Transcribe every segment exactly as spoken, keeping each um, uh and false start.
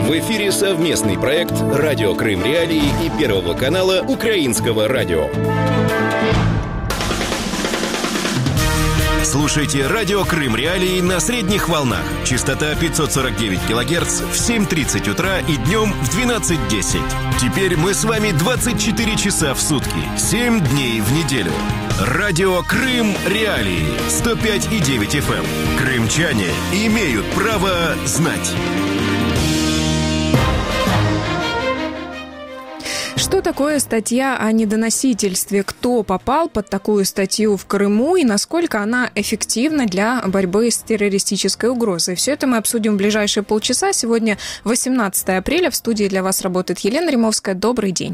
В эфире совместный проект «Радио Крым Реалии» и Первого канала Украинского радио. Слушайте «Радио Крым Реалии» на средних волнах. Частота пятьсот сорок девять килогерц в семь тридцать утра и днем в двенадцать десять. Теперь мы с вами двадцать четыре часа в сутки, семь дней в неделю. «Радио Крым Реалии» сто пять и девять эф эм. Крымчане имеют право знать. Что такое статья о недоносительстве? Кто попал под такую статью в Крыму и насколько она эффективна для борьбы с террористической угрозой? Все это мы обсудим в ближайшие полчаса. Сегодня восемнадцатое апреля. В студии для вас работает Елена Римовская. Добрый день.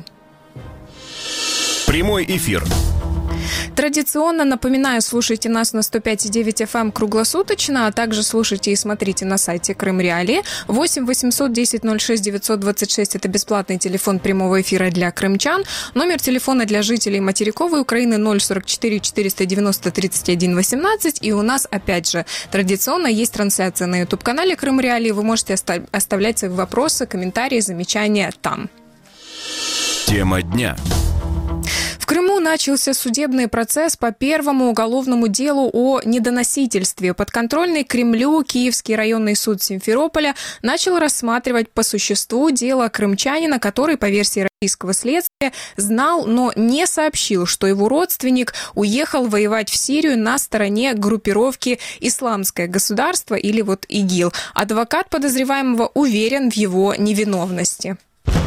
Прямой эфир. Традиционно напоминаю, слушайте нас на сто пять и девять эф эм круглосуточно, а также слушайте и смотрите на сайте Крым Реалии. восемь восемьсот десять ноль шесть девятьсот двадцать шесть – это бесплатный телефон прямого эфира для крымчан. Номер телефона для жителей материковой Украины ноль сорок четыре четыреста девяносто тридцать один восемнадцать. И у нас, опять же, традиционно есть трансляция на YouTube-канале Крым Реалии. Вы можете оставлять свои вопросы, комментарии, замечания там. Тема дня. В Крыму начался судебный процесс по первому уголовному делу о недоносительстве. Подконтрольный Кремлю Киевский районный суд Симферополя начал рассматривать по существу дело крымчанина, который, по версии российского следствия, знал, но не сообщил, что его родственник уехал воевать в Сирию на стороне группировки «Исламское государство» или вот ИГИЛ. Адвокат подозреваемого уверен в его невиновности.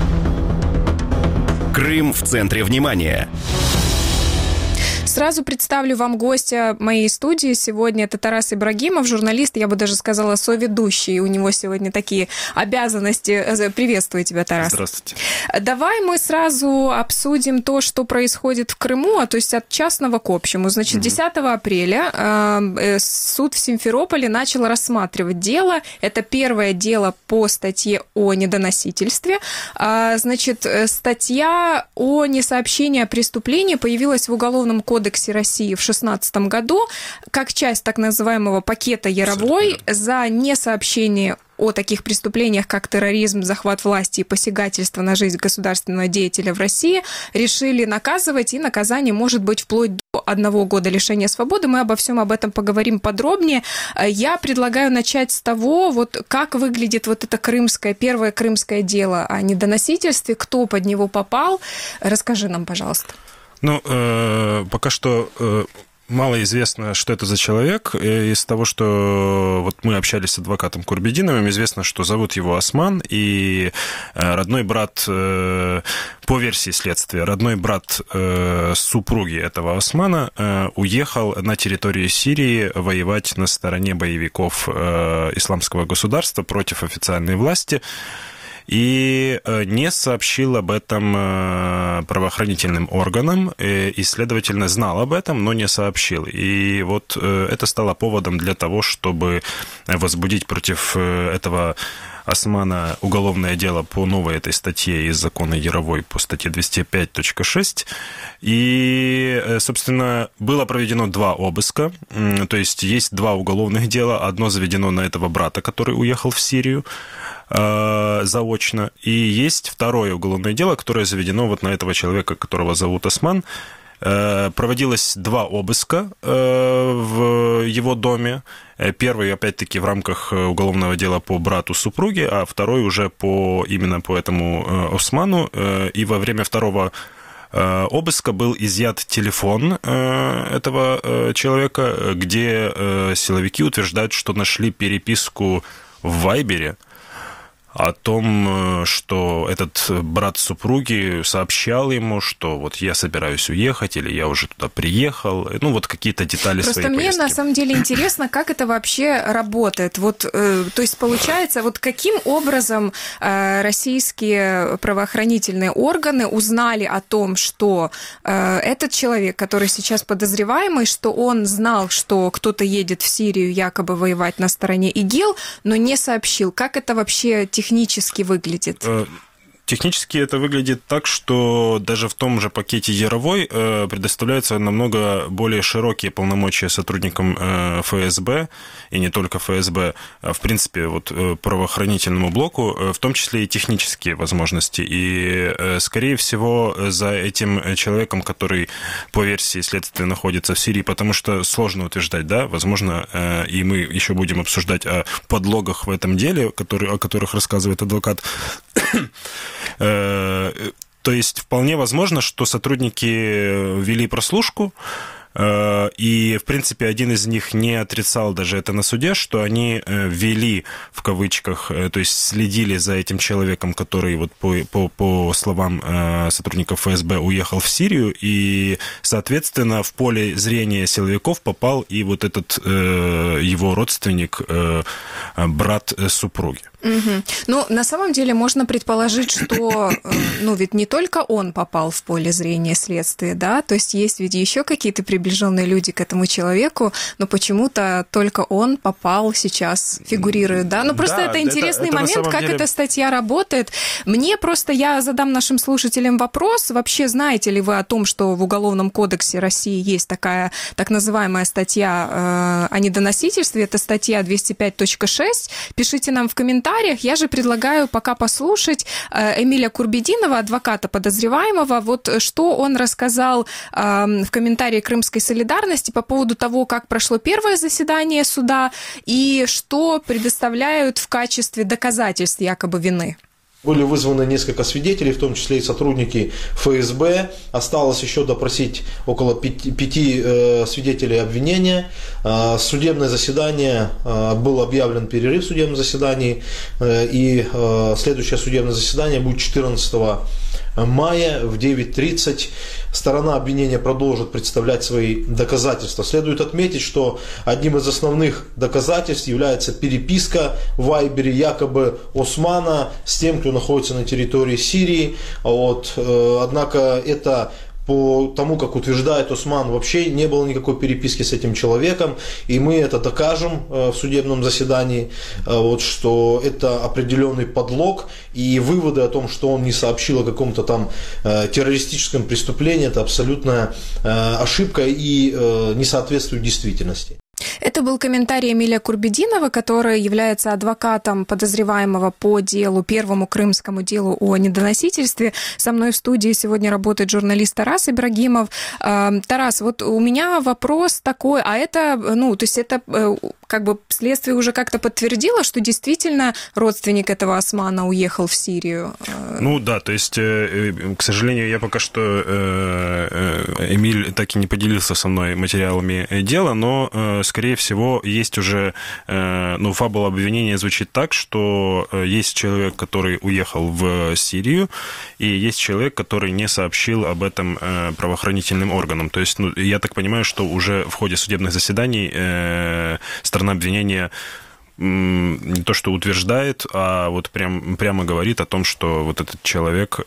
Крым в центре внимания. Сразу представлю вам гостя моей студии. Сегодня это Тарас Ибрагимов, журналист, я бы даже сказала, соведущий. У него сегодня такие обязанности. Приветствую тебя, Тарас. Здравствуйте. Давай мы сразу обсудим то, что происходит в Крыму, а то есть от частного к общему. Значит, десятого апреля э, суд в Симферополе начал рассматривать дело. Это первое дело по статье о недоносительстве. А, значит, статья о несообщении о преступлении появилась в Уголовном кодексе России в две тысячи шестнадцатом году как часть так называемого пакета Яровой за несообщение о таких преступлениях, как терроризм, захват власти и посягательство на жизнь государственного деятеля в России, решили наказывать, и наказание может быть вплоть до одного года лишения свободы. Мы обо всем об этом поговорим подробнее. Я предлагаю начать с того, вот как выглядит вот это крымское, первое крымское дело о недоносительстве, кто под него попал. Расскажи нам, пожалуйста. Ну, э, пока что э, мало известно, что это за человек. Из того, что вот мы общались с адвокатом Курбединовым, известно, что зовут его Осман, и родной брат, э, по версии следствия, родной брат э, супруги этого Османа э, уехал на территорию Сирии воевать на стороне боевиков э, Исламского государства против официальной власти. И не сообщил об этом правоохранительным органам, и, следовательно, знал об этом, но не сообщил. И вот это стало поводом для того, чтобы возбудить против этого Османа уголовное дело по новой этой статье из закона Яровой, по статье двести пять точка шесть. И, собственно, было проведено два обыска, то есть есть два уголовных дела. Одно заведено на этого брата, который уехал в Сирию, заочно. И есть второе уголовное дело, которое заведено вот на этого человека, которого зовут Осман. Проводилось два обыска в его доме. Первый, опять-таки, в рамках уголовного дела по брату супруги, а второй уже по, именно по этому Осману. И во время второго обыска был изъят телефон этого человека, где силовики утверждают, что нашли переписку в Вайбере о том, что этот брат супруги сообщал ему, что вот я собираюсь уехать, или я уже туда приехал, ну вот какие-то детали Просто своей мне поездки. На самом деле интересно, как это вообще работает. Вот, э, то есть получается, вот каким образом э, российские правоохранительные органы узнали о том, что э, этот человек, который сейчас подозреваемый, что он знал, что кто-то едет в Сирию якобы воевать на стороне ИГИЛ, но не сообщил. Как это вообще технически выглядит? Технически это выглядит так, что даже в том же пакете Яровой предоставляются намного более широкие полномочия сотрудникам эф эс бэ, и не только эф эс бэ, а в принципе вот правоохранительному блоку, в том числе и технические возможности. И, скорее всего, за этим человеком, который по версии следствия находится в Сирии, потому что сложно утверждать, да, возможно, и мы еще будем обсуждать о подлогах в этом деле, которые, о которых рассказывает адвокат. То есть вполне возможно, что сотрудники вели прослушку, и, в принципе, один из них не отрицал даже это на суде, что они вели, в кавычках, то есть следили за этим человеком, который, вот по, по, по словам сотрудников эф эс бэ, уехал в Сирию, и, соответственно, в поле зрения силовиков попал и вот этот его родственник, брат супруги. Угу. Ну, на самом деле можно предположить, что, ну, ведь не только он попал в поле зрения следствия, да, то есть есть ведь еще какие-то приближенные люди к этому человеку, но почему-то только он попал сейчас, фигурирует, да, ну, просто да, это интересный это, это момент, как деле... эта статья работает. Мне просто, я задам нашим слушателям вопрос, вообще знаете ли вы о том, что в Уголовном кодексе России есть такая так называемая статья э, о недоносительстве, это статья двести пять точка шесть, пишите нам в комментариях. Я же предлагаю пока послушать Эмиля Курбединова, адвоката подозреваемого, вот что он рассказал в комментарии Крымской солидарности по поводу того, как прошло первое заседание суда и что предоставляют в качестве доказательств якобы вины. Были вызваны несколько свидетелей, в том числе и сотрудники эф эс бэ. Осталось еще допросить около пяти, пяти э, свидетелей обвинения. Э, судебное заседание, э, был объявлен перерыв в судебном заседании, э, и э, следующее судебное заседание будет четырнадцатого мая в девять тридцать. Сторона обвинения продолжит представлять свои доказательства. Следует отметить, что одним из основных доказательств является переписка в Вайбере якобы Османа с тем, кто находится на территории Сирии. Вот. Однако это, по тому, как утверждает Осман, вообще не было никакой переписки с этим человеком, и мы это докажем в судебном заседании, вот, что это определенный подлог, и выводы о том, что он не сообщил о каком-то там террористическом преступлении, это абсолютная ошибка и не соответствует действительности. Это был комментарий Эмиля Курбединова, который является адвокатом подозреваемого по делу, первому крымскому делу о недоносительстве. Со мной в студии сегодня работает журналист Тарас Ибрагимов. Тарас, вот у меня вопрос такой, а это, ну, то есть это как бы следствие уже как-то подтвердило, что действительно родственник этого Османа уехал в Сирию? Ну да, то есть, к сожалению, я пока что, Эмиль так и не поделился со мной материалами дела, но, скорее всего, есть уже, ну, фабула обвинения звучит так, что есть человек, который уехал в Сирию, и есть человек, который не сообщил об этом правоохранительным органам. То есть, ну, я так понимаю, что уже в ходе судебных заседаний сторона обвинения не то что утверждает, а вот прям, прямо говорит о том, что вот этот человек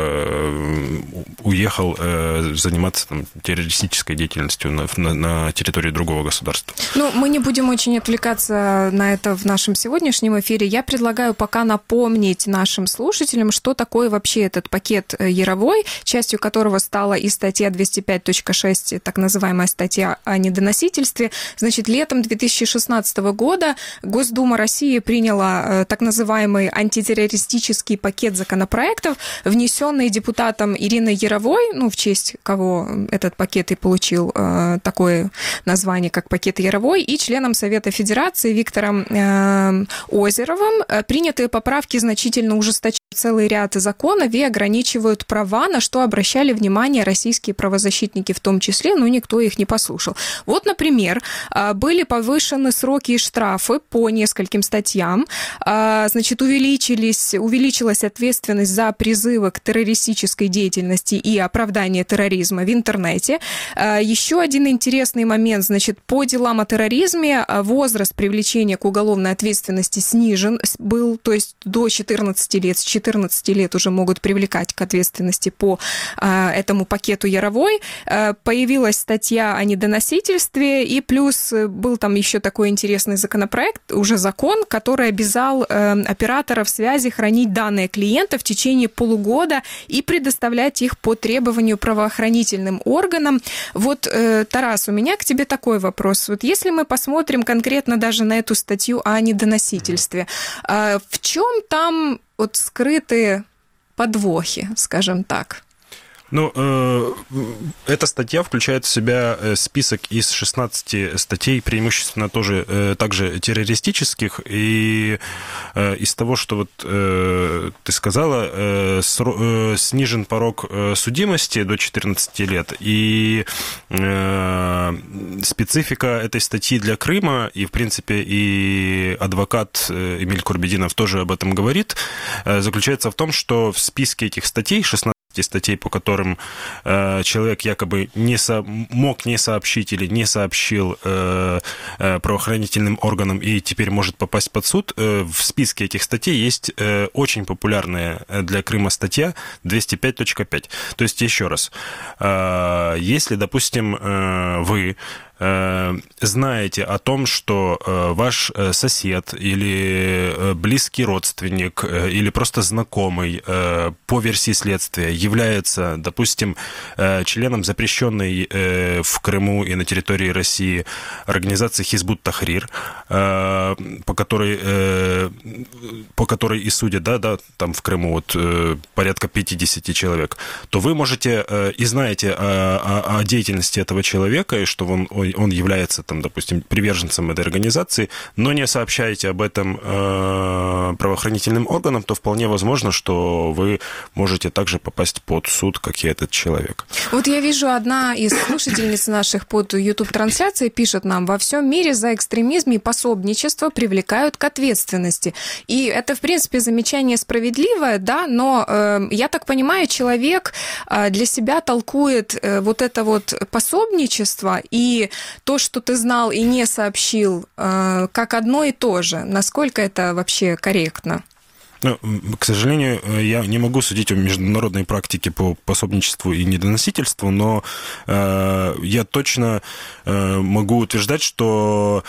э, уехал э, заниматься там, террористической деятельностью на, на, на территории другого государства. Ну, мы не будем очень отвлекаться на это в нашем сегодняшнем эфире. Я предлагаю пока напомнить нашим слушателям, что такое вообще этот пакет Яровой, частью которого стала и статья двести пять точка шесть, так называемая статья о недоносительстве. Значит, летом две тысячи шестнадцатого года Госдума России приняла так называемый антитеррористический пакет законопроектов, внесенный депутатом Ириной Яровой, ну, в честь кого этот пакет и получил э, такое название, как пакет Яровой, и членом Совета Федерации Виктором э, Озеровым. Принятые поправки значительно ужесточают целый ряд законов и ограничивают права, на что обращали внимание российские правозащитники в том числе, но никто их не послушал. Вот, например, были повышены сроки и штрафы по нескольким статьям, значит, увеличились, увеличилась ответственность за призывы к террористической деятельности и оправдание терроризма в интернете. Еще один интересный момент, значит, по делам о терроризме возраст привлечения к уголовной ответственности снижен был, то есть до четырнадцати лет, с четырнадцати лет уже могут привлекать к ответственности по этому пакету Яровой. Появилась статья о недоносительстве, и плюс был там еще такой интересный законопроект, уже закон, который обязал операторов связи хранить данные клиента в течение полугода и предоставлять их по требованию правоохранительным органам. Вот, Тарас, у меня к тебе такой вопрос. Вот если мы посмотрим конкретно даже на эту статью о недоносительстве, в чем там вот скрыты подвохи, скажем так? Ну, э, эта статья включает в себя список из шестнадцати статей, преимущественно тоже э, также террористических, и э, из того, что вот э, ты сказала, э, сро, э, снижен порог э, судимости до четырнадцати лет, и э, специфика этой статьи для Крыма, и, в принципе, и адвокат Эмиль Курбединов тоже об этом говорит, э, заключается в том, что в списке этих статей, шестнадцати статей, по которым э, человек якобы не со... мог не сообщить или не сообщил э, э, правоохранительным органам и теперь может попасть под суд, э, в списке этих статей есть э, очень популярная для Крыма статья двести пять точка пять. То есть, еще раз, э, если, допустим, э, вы знаете о том, что ваш сосед или близкий родственник или просто знакомый по версии следствия является, допустим, членом запрещенной в Крыму и на территории России организации Хизбут Тахрир, по которой, по которой и судят, да, да, там в Крыму вот порядка пятьдесят человек, то вы можете и знаете о, о, о деятельности этого человека, и что он он является, там, допустим, приверженцем этой организации, но не сообщаете об этом э, правоохранительным органам, то вполне возможно, что вы можете также попасть под суд, как и этот человек. Вот я вижу, одна из слушательниц наших под YouTube-трансляцией пишет нам: во всем мире за экстремизм и пособничество привлекают к ответственности. И это, в принципе, замечание справедливое, да, но э, я так понимаю, человек э, для себя толкует э, вот это вот пособничество и то, что ты знал и не сообщил, как одно и то же. Насколько это вообще корректно? Ну, к сожалению, я не могу судить о международной практике по пособничеству и недоносительству, но э, я точно э, могу утверждать, что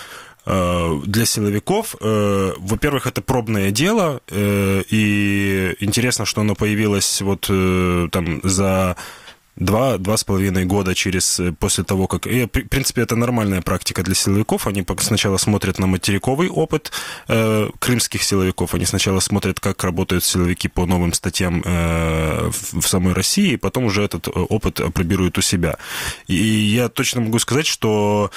для силовиков, э, во-первых, это пробное дело, э, и интересно, что оно появилось вот э, там за Два, два с половиной года через, после того, как... И, в принципе, это нормальная практика для силовиков. Они сначала смотрят на материковый опыт э, крымских силовиков. Они сначала смотрят, как работают силовики по новым статьям э, в, в самой России, и потом уже этот опыт апробируют у себя. И я точно могу сказать, что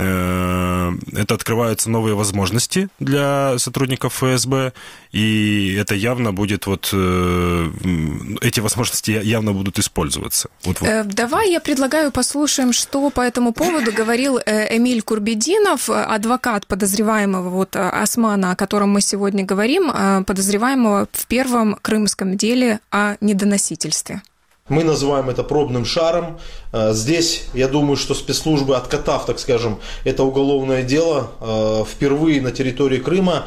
э, это открываются новые возможности для сотрудников эф эс бэ, и это явно будет вот... Э, эти возможности явно будут использоваться. Вот, вот. Давай я предлагаю послушаем, что по этому поводу говорил Эмиль Курбединов, адвокат подозреваемого вот Османа, о котором мы сегодня говорим, подозреваемого в первом крымском деле о недоносительстве. Мы называем это пробным шаром. Здесь, я думаю, что спецслужбы, откатав, так скажем, это уголовное дело, впервые на территории Крыма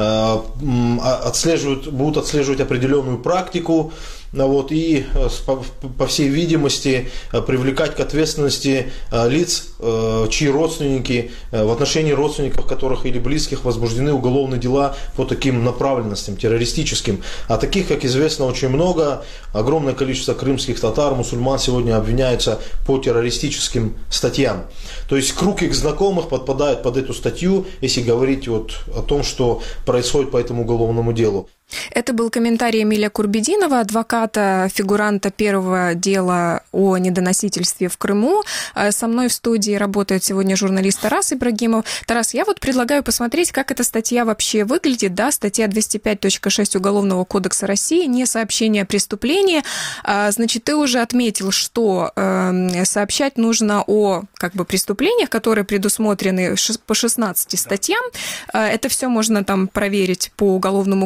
отслеживают, будут отслеживать определенную практику, вот, и, по всей видимости, привлекать к ответственности лиц, чьи родственники, в отношении родственников которых или близких возбуждены уголовные дела по таким направленностям, террористическим. А таких, как известно, очень много. Огромное количество крымских татар, мусульман сегодня обвиняются по террористическим статьям. То есть круг их знакомых подпадает под эту статью, если говорить вот о том, что происходит по этому уголовному делу. Это был комментарий Эмиля Курбединова, адвоката, фигуранта первого дела о недоносительстве в Крыму. Со мной в студии работает сегодня журналист Тарас Ибрагимов. Тарас, я вот предлагаю посмотреть, как эта статья вообще выглядит. Да, статья двести пять точка шесть Уголовного кодекса России, несообщение о преступлении. Значит, ты уже отметил, что сообщать нужно о как бы преступлениях, которые предусмотрены по шестнадцати статьям. Это все можно там проверить по Уголовному кодексу России.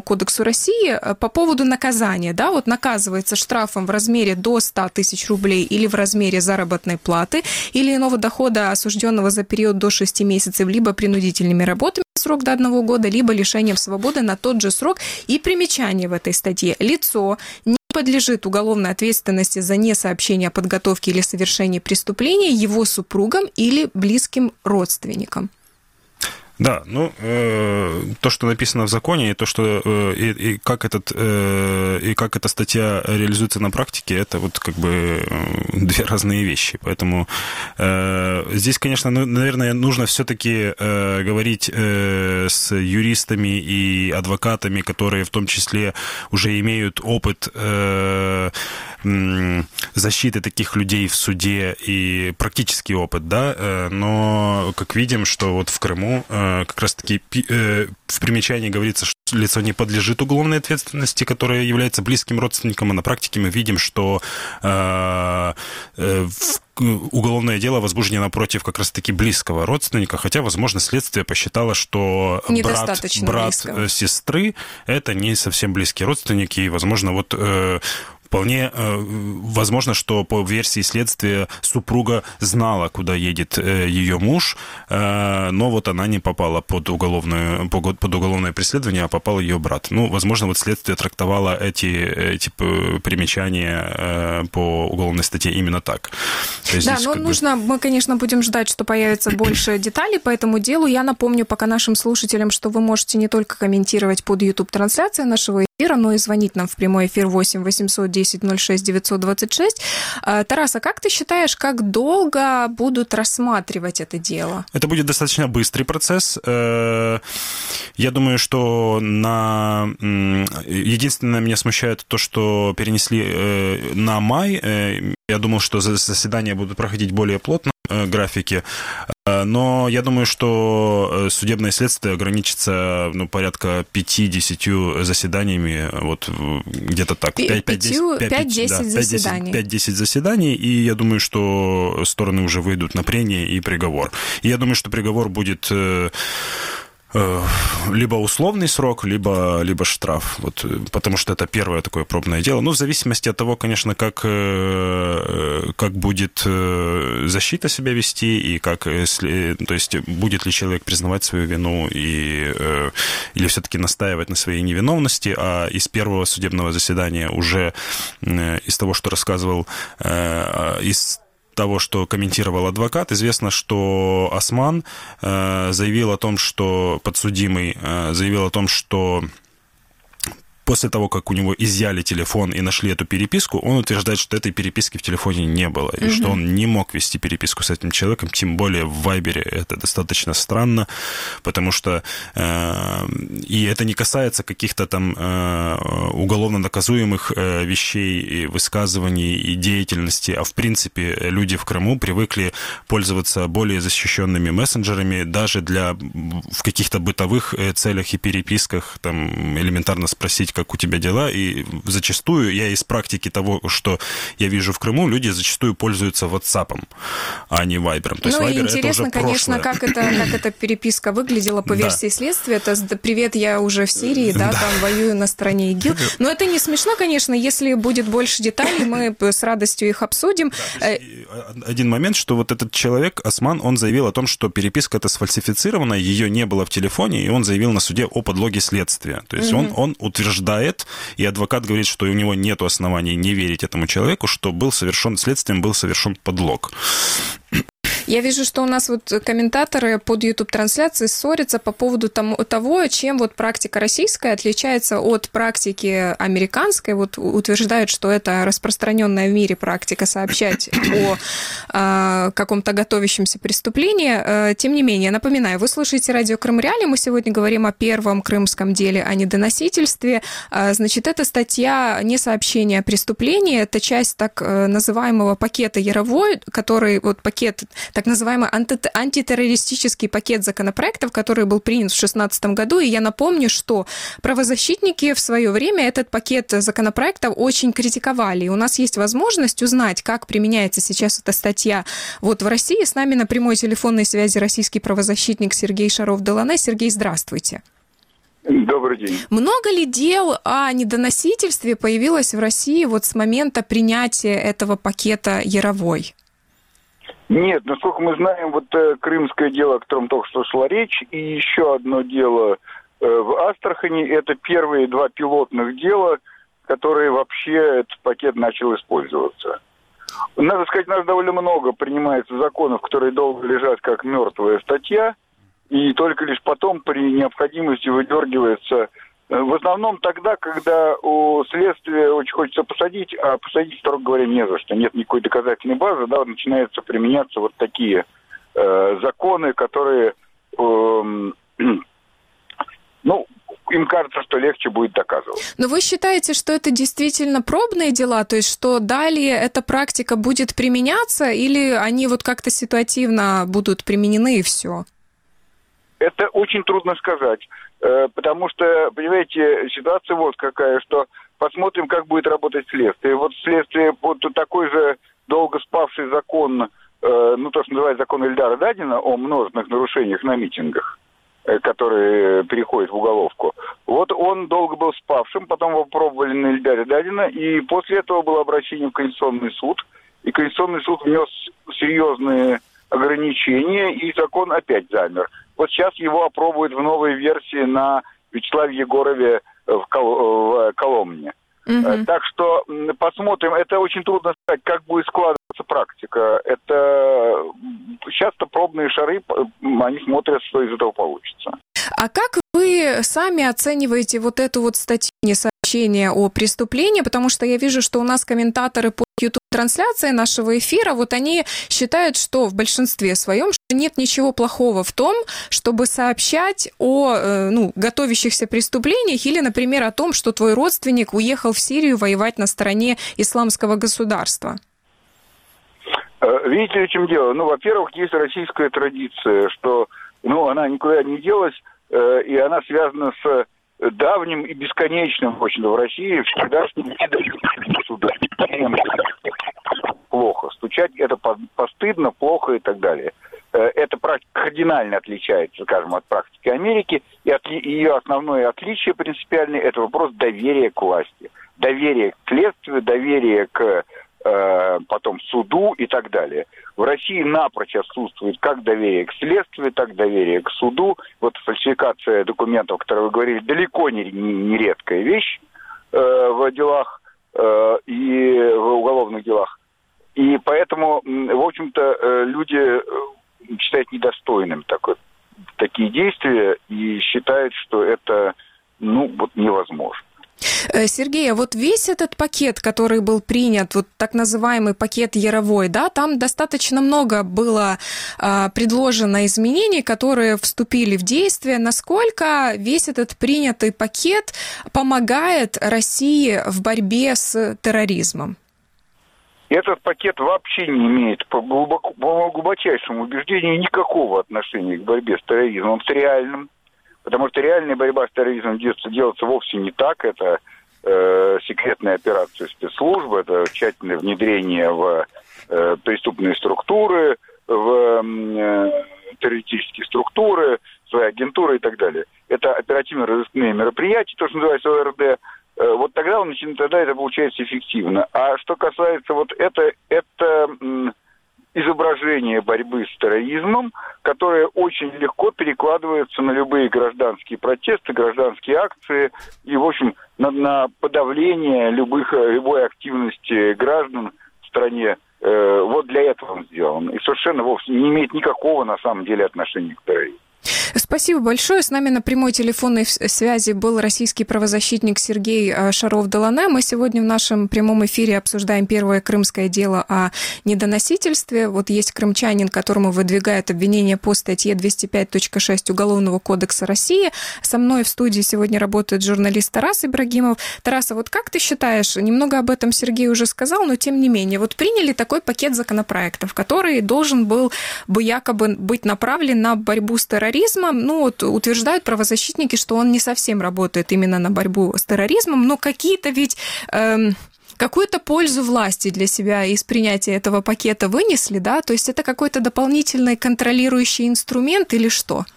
России по поводу наказания. Да, вот наказывается штрафом в размере до ста тысяч рублей или в размере заработной платы или иного дохода осужденного за период до шести месяцев, либо принудительными работами срок до одного года, либо лишением свободы на тот же срок. И примечание в этой статье. Лицо не подлежит уголовной ответственности за несообщение о подготовке или совершении преступления его супругам или близким родственникам. Да, ну, э, то, что написано в законе, и то, что э, и, и как этот э, и как эта статья реализуется на практике, это вот как бы две разные вещи. Поэтому э, здесь, конечно, ну, наверное, нужно все-таки э, говорить э, с юристами и адвокатами, которые в том числе уже имеют опыт э, защиты таких людей в суде и практический опыт, да. Но как видим, что вот в Крыму как раз-таки в примечании говорится, что лицо не подлежит уголовной ответственности, которая является близким родственником, а на практике мы видим, что уголовное дело возбуждено против как раз-таки близкого родственника, хотя, возможно, следствие посчитало, что брат, брат сестры – это не совсем близкий родственник, и, возможно, вот вполне э, возможно, что по версии следствия супруга знала, куда едет э, ее муж, э, но вот она не попала под уголовное, под уголовное преследование, а попал ее брат. Ну, возможно, вот следствие трактовало эти, эти примечания э, по уголовной статье именно так. Да, но нужно, бы... мы, конечно, будем ждать, что появится больше деталей по этому делу. Я напомню пока нашим слушателям, что вы можете не только комментировать под YouTube-трансляцией нашего эфира, но и звонить нам в прямой эфир восемь восемьсот десять ноль шесть девятьсот двадцать шесть. Тарас, а как ты считаешь, как долго будут рассматривать это дело? Это будет достаточно быстрый процесс. Я думаю, что на... единственное, меня смущает то, что перенесли на май. Я думал, что заседания будут проходить более плотно, графики. Но я думаю, что судебное следствие ограничится ну, порядка пяти-десяти заседаниями, вот где-то так. пять-десять заседаний. пять-десять заседаний, и я думаю, что стороны уже выйдут на прение и приговор. И я думаю, что приговор будет... либо условный срок, либо, либо штраф, вот, потому что это первое такое пробное дело. Ну, в зависимости от того, конечно, как, как будет защита себя вести, и как, то есть, будет ли человек признавать свою вину, и, или все-таки настаивать на своей невиновности, а из первого судебного заседания уже из того, что рассказывал, из того, что комментировал адвокат, известно, что Осман э, заявил о том, что подсудимый э, заявил о том, что после того, как у него изъяли телефон и нашли эту переписку, он утверждает, что этой переписки в телефоне не было, и mm-hmm. что он не мог вести переписку с этим человеком, тем более в Вайбере. Это достаточно странно, потому что э, и это не касается каких-то там э, уголовно наказуемых э, вещей, и высказываний и деятельности, а в принципе люди в Крыму привыкли пользоваться более защищенными мессенджерами даже для в каких-то бытовых целях и переписках, там элементарно спросить, как у тебя дела, и зачастую я из практики того, что я вижу в Крыму, люди зачастую пользуются WhatsApp, а не Viber. То есть ну Viber и интересно, это уже конечно, как, это, как эта переписка выглядела по версии да. следствия. Это «Привет, я уже в Сирии, да, да. там воюю на стороне ИГИЛ». Но это не смешно, конечно, если будет больше деталей, мы с радостью их обсудим. Да, один момент, что вот этот человек, Осман, он заявил о том, что переписка эта сфальсифицирована, ее не было в телефоне, и он заявил на суде о подлоге следствия. То есть mm-hmm. он, он утверждает, и адвокат говорит, что у него нет оснований не верить этому человеку, что был совершен, следствием был совершен подлог. Я вижу, что у нас вот комментаторы под YouTube-трансляцией ссорятся по поводу тому, того, чем вот практика российская отличается от практики американской. Вот утверждают, что это распространенная в мире практика сообщать о э, каком-то готовящемся преступлении. Тем не менее, напоминаю, вы слушаете радио Крым Реалии. Мы сегодня говорим о первом крымском деле о недоносительстве. Значит, эта статья «Несообщение о преступлении» — это часть так называемого пакета Яровой, который вот пакет так называемый анти- антитеррористический пакет законопроектов, который был принят в две тысячи шестнадцатом году. И я напомню, что правозащитники в свое время этот пакет законопроектов очень критиковали. И у нас есть возможность узнать, как применяется сейчас эта статья вот в России. С нами на прямой телефонной связи российский правозащитник Сергей Шаров-Делане. Сергей, здравствуйте. Добрый день. Много ли дел о недоносительстве появилось в России вот с момента принятия этого пакета Яровой? Нет, насколько мы знаем, вот э, крымское дело, о котором только что шла речь, и еще одно дело э, в Астрахани, это первые два пилотных дела, которые вообще этот пакет начал использоваться. Надо сказать, у нас довольно много принимается законов, которые долго лежат как мертвая статья, и только лишь потом при необходимости выдергивается. В основном тогда, когда у следствия очень хочется посадить, а посадить, строго говоря, не за что. Нет никакой доказательной базы, да, начинаются применяться вот такие э, законы, которые, э, ну, им кажется, что легче будет доказывать. Но вы считаете, что это действительно пробные дела, то есть что далее эта практика будет применяться, или они вот как-то ситуативно будут применены и все? Это очень трудно сказать, потому что, понимаете, ситуация вот какая, что посмотрим, как будет работать следствие. Вот следствие, вот такой же долго спавший закон, ну то, что называется закон Ильдара Дадина о множественных нарушениях на митингах, который переходит в уголовку. Вот он долго был спавшим, потом его пробовали на Ильдаре Дадина, и после этого было обращение в Конституционный суд, и Конституционный суд внес серьезные ограничения, и закон опять замер. Вот сейчас его опробуют в новой версии на Вячеславе Егорове в, Кол- в Коломне. Mm-hmm. Так что посмотрим. Это очень трудно сказать, как будет складываться практика. Это часто пробные шары, они смотрят, что из этого получится. А как вы сами оцениваете вот эту вот статью сообщения о преступлении? Потому что я вижу, что у нас комментаторы по YouTube-трансляции нашего эфира, вот они считают, что в большинстве своем, что нет ничего плохого в том, чтобы сообщать о ну, готовящихся преступлениях или, например, о том, что твой родственник уехал в Сирию воевать на стороне исламского государства. Видите, в чем дело? Ну, во-первых, есть российская традиция, что ну, она никуда не делась, э, и она связана с давним и бесконечным, очень в России, всегдашним суда. Плохо. Стучать это постыдно, плохо и так далее. Э, эта практика кардинально отличается, скажем, от практики Америки, и от, ее основное отличие принципиальное – это вопрос доверия к власти. Доверие к следствию, доверие к потом суду и так далее. В России напрочь отсутствует как доверие к следствию, так доверие к суду. Вот фальсификация документов, о которой вы говорили, далеко не, не редкая вещь э, в делах э, и в уголовных делах. И поэтому, в общем-то, люди считают недостойным такой, такие действия и считают, что это ну, вот невозможно. Сергей, а вот весь этот пакет, который был принят, вот так называемый пакет Яровой, да, там достаточно много было а, предложено изменений, которые вступили в действие. Насколько весь этот принятый пакет помогает России в борьбе с терроризмом? Этот пакет вообще не имеет по, глубоко, по глубочайшему убеждению никакого отношения к борьбе с терроризмом, с реальным. Потому что реальная борьба с терроризмом делается, делается вовсе не так. Это э, секретная операция спецслужбы, это тщательное внедрение в э, преступные структуры, в э, террористические структуры, свои агентуры и так далее. Это оперативно-розыскные мероприятия, то, что называется о эр дэ. Э, вот тогда, он, тогда это получается эффективно. А что касается вот это... это м- изображение борьбы с терроризмом, которое очень легко перекладывается на любые гражданские протесты, гражданские акции и, в общем, на, на подавление любых, любой активности граждан в стране. Э, вот для этого он сделан. И совершенно вовсе не имеет никакого, на самом деле, отношения к терроризму. Спасибо большое. С нами на прямой телефонной связи был российский правозащитник Сергей Шаров-Долане. Мы сегодня в нашем прямом эфире обсуждаем первое крымское дело о недоносительстве. Вот есть крымчанин, которому выдвигают обвинение по статье двести пять точка шесть Уголовного кодекса России. Со мной в студии сегодня работает журналист Тарас Ибрагимов. Тарас, а вот как ты считаешь, немного об этом Сергей уже сказал, но тем не менее, вот приняли такой пакет законопроектов, который должен был бы якобы быть направлен на борьбу с терроризмом. Ну, вот утверждают правозащитники, что он не совсем работает именно на борьбу с терроризмом, но какие-то ведь... Эм... Какую-то пользу власти для себя из принятия этого пакета вынесли, да? То есть это какой-то дополнительный контролирующий инструмент или что?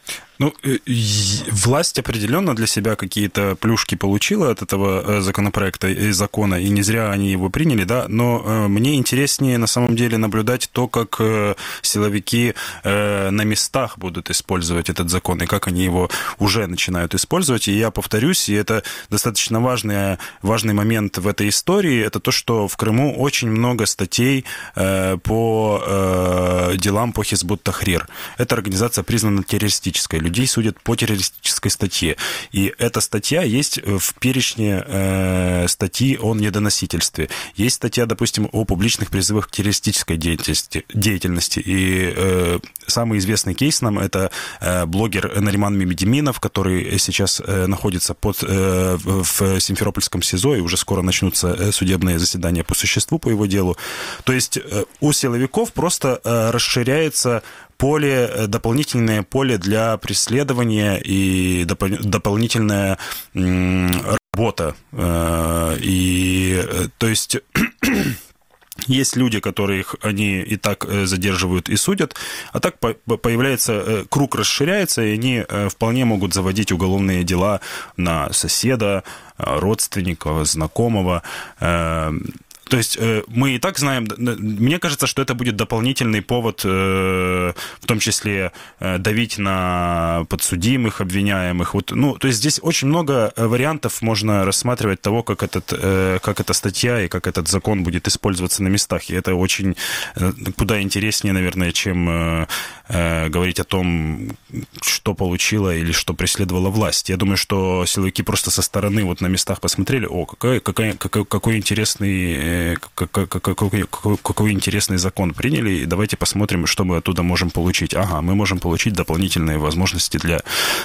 Ну, власть определенно для себя какие-то плюшки получила от этого законопроекта и закона, и не зря они его приняли, да, но мне интереснее на самом деле наблюдать то, как силовики на местах будут использовать этот закон, и как они его уже начинают использовать. И я повторюсь, и это достаточно важный, важный момент в этой истории, это то, что в Крыму очень много статей по делам по Хизбут-Тахрир. Эта организация признана террористической. Людей судят по террористической статье. И эта статья есть в перечне э, статьи о недоносительстве. Есть статья, допустим, о публичных призывах к террористической деятельности. деятельности. И э, самый известный кейс нам это э, блогер Нариман Мемедиминов, который сейчас э, находится под, э, в Симферопольском СИЗО, и уже скоро начнутся судебные заседания по существу по его делу. То есть э, у силовиков просто э, расширяется поле, дополнительное поле для преследования и доп- дополнительная работа. И, то есть, есть люди, которых они и так задерживают и судят, а так появляется, круг расширяется, и они вполне могут заводить уголовные дела на соседа, родственника, знакомого. То есть мы и так знаем, мне кажется, что это будет дополнительный повод, в том числе давить на подсудимых, обвиняемых. Вот, ну, то есть здесь очень много вариантов можно рассматривать того, как, этот, как эта статья и как этот закон будет использоваться на местах. И это очень куда интереснее, наверное, чем говорить о том, что получила или что преследовала власть. Я думаю, что силовики просто со стороны вот на местах посмотрели, о, какой, какой, какой, какой интересный Какой, какой, какой интересный закон приняли, и давайте посмотрим, что мы оттуда можем получить. Ага, мы можем получить дополнительные возможности для,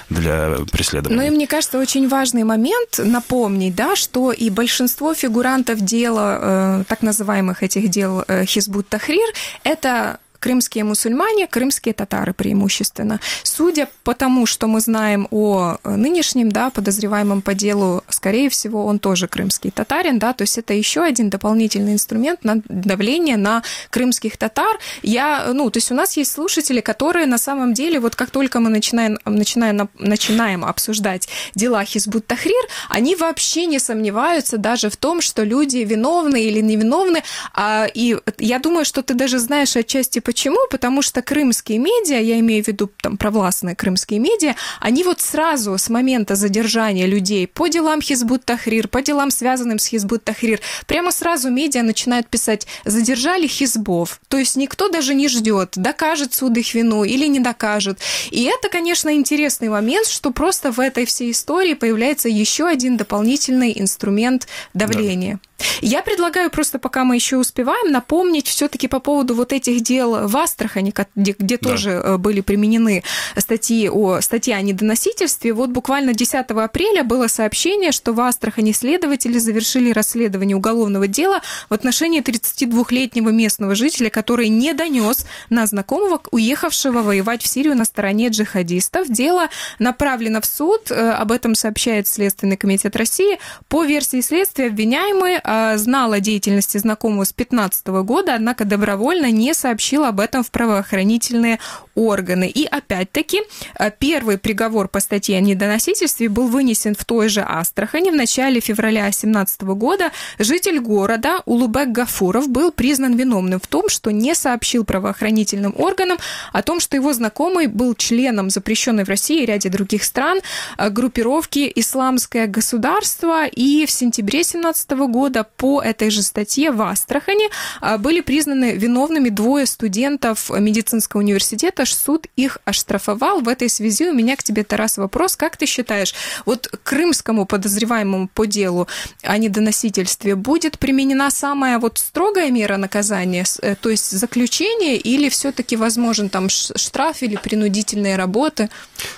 для преследования. Ну и мне кажется, очень важный момент напомнить, да, что и большинство фигурантов дела, э, так называемых этих дел э, Хизбут-Тахрир, это крымские мусульмане, крымские татары преимущественно. Судя по тому, что мы знаем о нынешнем, да, подозреваемом по делу, скорее всего, он тоже крымский татарин, да, то есть это еще один дополнительный инструмент на давление на крымских татар. Я, ну, то есть у нас есть слушатели, которые на самом деле, вот как только мы начинаем, начинаем, начинаем обсуждать дела Хизбут-Тахрир, они вообще не сомневаются даже в том, что люди виновны или невиновны, а, и я думаю, что ты даже знаешь отчасти почему? Потому что крымские медиа, я имею в виду там провластные крымские медиа, они вот сразу с момента задержания людей по делам Хизбут-Тахрир, по делам, связанным с Хизбут-Тахрир, прямо сразу медиа начинают писать: задержали хизбов. То есть никто даже не ждет, докажет суд их вину или не докажет. И это, конечно, интересный момент, что просто в этой всей истории появляется еще один дополнительный инструмент давления. Да. Я предлагаю просто, пока мы еще успеваем, напомнить все-таки по поводу вот этих дел в Астрахани, где, где да. тоже были применены статьи о, статьи о недоносительстве. Вот буквально десятого апреля было сообщение, что в Астрахани следователи завершили расследование уголовного дела в отношении тридцатидвухлетнего местного жителя, который не донес на знакомого, уехавшего воевать в Сирию на стороне джихадистов. Дело направлено в суд, об этом сообщает Следственный комитет России. По версии следствия, обвиняемый знал о деятельности знакомого с две тысячи пятнадцатого года, однако добровольно не сообщил об этом в правоохранительные органы. И опять-таки первый приговор по статье о недоносительстве был вынесен в той же Астрахани в начале февраля две тысячи семнадцатого года. Житель города Улубек Гафуров был признан виновным в том, что не сообщил правоохранительным органам о том, что его знакомый был членом запрещенной в России и ряде других стран группировки «Исламское государство», и в сентябре две тысячи семнадцатого года по этой же статье в Астрахани были признаны виновными двое студентов медицинского университета. Суд их оштрафовал. В этой связи у меня к тебе, Тарас, вопрос. Как ты считаешь, вот крымскому подозреваемому по делу о недоносительстве будет применена самая вот строгая мера наказания, то есть заключение, или все-таки возможен там штраф или принудительные работы?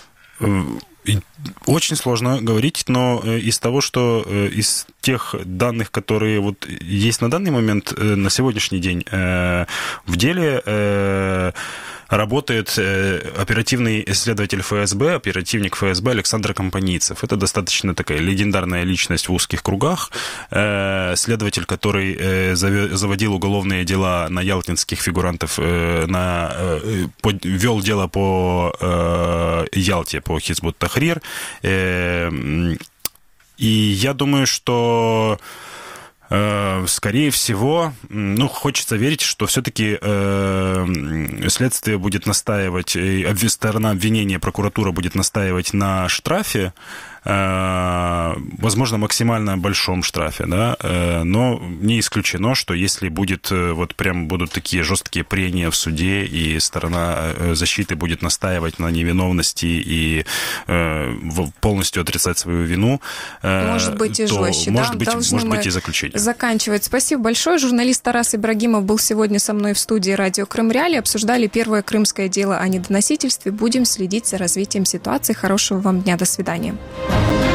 Очень сложно говорить, но из того, что из тех данных, которые вот есть на данный момент, на сегодняшний день в деле, работает оперативный следователь ФСБ, оперативник ФСБ Александр Компанийцев. Это достаточно такая легендарная личность в узких кругах. Следователь, который заводил уголовные дела на ялтинских фигурантов, на, вел дело по Ялте, по Хизбут Тахрир. И я думаю, что, э, скорее всего, ну, хочется верить, что все-таки э, следствие будет настаивать, сторона обвинения, прокуратура будет настаивать на штрафе, э, возможно, максимально большом штрафе, да, э, но не исключено, что если будет, вот прям будут такие жесткие прения в суде, и сторона защиты будет настаивать на невиновности и э, полностью отрицать свою вину, э, может быть и то, жестче, может да? быть, Должны может быть и заключение. Заканчивать. Спасибо большое. Журналист Тарас Ибрагимов был сегодня со мной в студии радио Крым Реалии. Обсуждали первое крымское дело о недоносительстве. Будем следить за развитием ситуации. Хорошего вам дня. До свидания.